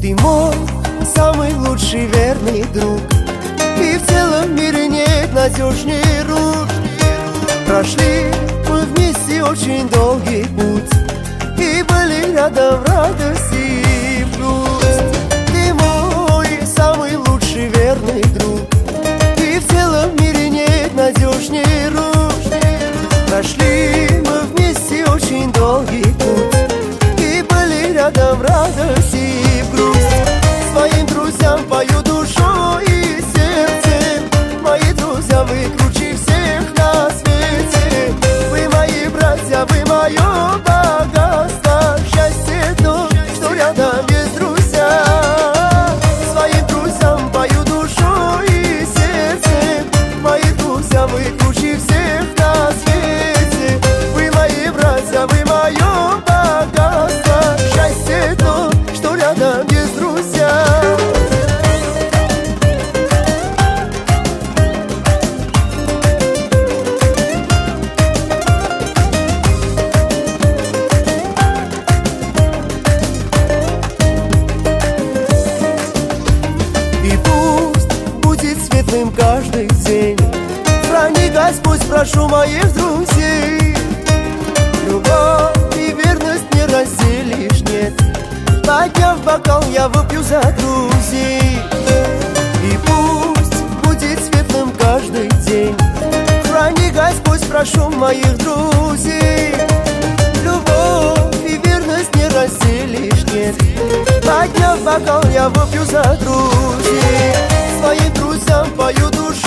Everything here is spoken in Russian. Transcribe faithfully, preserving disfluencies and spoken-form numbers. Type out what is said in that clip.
Ты мой самый лучший верный друг, и в целом мире нет надежнее рук. Прошли мы вместе очень долгий путь, и были рядом в радости и в грусть. Ты мой самый лучший верный друг, и в целом мире нет надежнее рук. Прошли мы вместе очень долгий путь, и были рядом в радости и в грусть. Своим друзьям пою душой и сердцем, мои друзья, вы круче всех на свете. Вы мои братья, вы мое богатство, счастье то, что рядом есть друзья. Своим друзьям пою душой и сердцем, мои друзья, вы круче всех на свете. Вы мои братья, вы мое богатство, счастье то, что рядом есть друзья. И пусть будет светлым каждый день, храни Господь, прошу моих друзей. Любовь и верность не разделишь, нет. Подняв бокал, я выпью за друзей. И пусть будет светлым каждый день, храни Господь, прошу моих друзей. Любовь и верность не разделишь, нет. Подняв бокал, я выпью за друзей. Своим друзьям пою душу